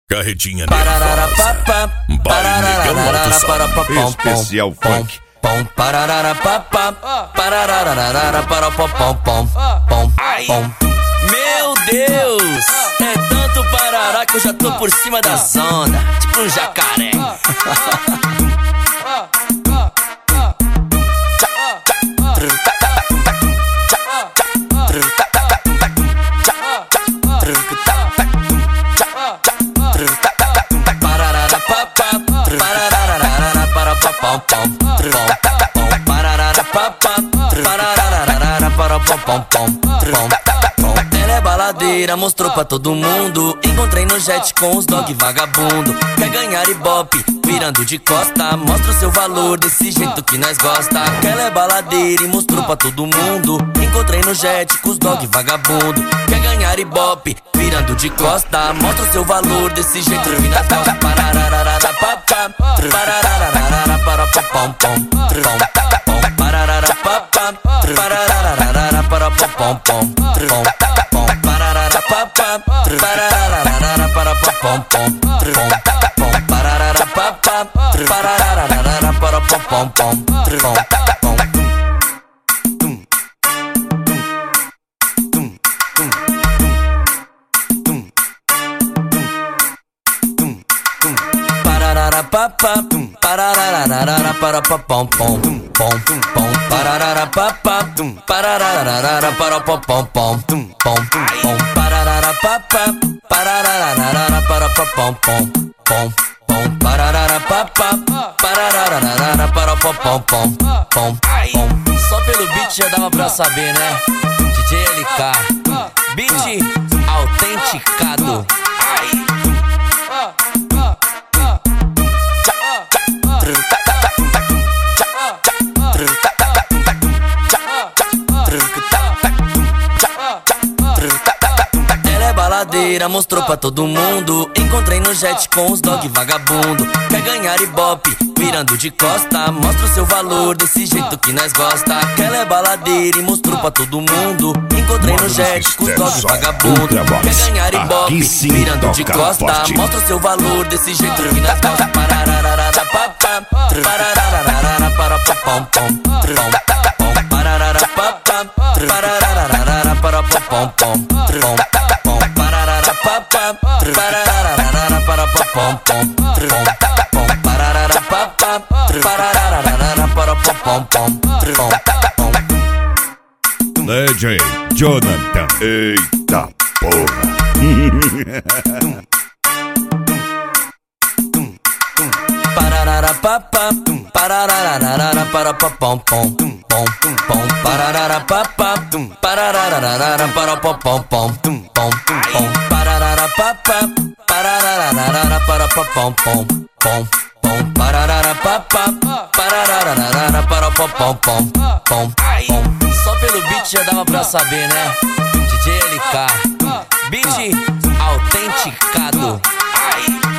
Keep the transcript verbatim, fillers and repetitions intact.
Carretinha nervosa. Baile especial funk. Pom pararara papá, pararara para pom pom pom. Meu Deus, é tanto parará que eu já tô por cima da onda, tipo um jacaré. Pararara papá, pararara para pom pom. Pararara papá, pararara para pom pom pom. Ela é baladeira, mostrou pra todo mundo. Encontrei no jet com os dog vagabundo. Quer ganhar ibope, virando de costa. Mostra o seu valor desse jeito que nós gosta. Ela é baladeira e mostrou pra todo mundo. Encontrei no jet com os dog vagabundo. Quer ganhar ibope, virando de costa. Mostra o seu valor desse jeito que nós gosta. Pararara papá, pararara para pom pom pom. Pararara papá, pararara para pom pom pom. Pararara papá, pararara para pom pom pom. Pararara papá, pararara para pom pom pom. Pararara papá, pararara para pom pom pom pom. Pararara papá, pararara para pom pom pom pom. Pararara papá, pararara para pom pom pom pom. Pararara papá, pararara para pom pom pom pom. Só pelo beat já dava pra saber, né? D J L K, beat autenticado. Mostrou pra todo mundo. Encontrei no jet com os dog vagabundo. Quer ganhar ibope, virando de costa. Mostra o seu valor desse jeito que nós gosta. Que ela é baladeira e mostrou pra todo mundo. Encontrei no jet com os dog vagabundo. Quer ganhar ibope, virando de costa. Mostra o seu valor desse jeito que nós gosta. Pararara papá, pararara para pom pom pom. Pararara papá, pararara para pom pom pom. Papá, pararara para pom pom pom. Pararara papá, pararara para pom pom pom. D J Jonathan. Eita porra. Pararara papá, pararara para pom pom pom. Pararara papá, pararara para pom pom pom. Pararara papá, pararara para pom pom pom. Pararara papá, pararara para pom pom pom. Só pelo beat já dava pra saber, né? D J L K, beat autenticado.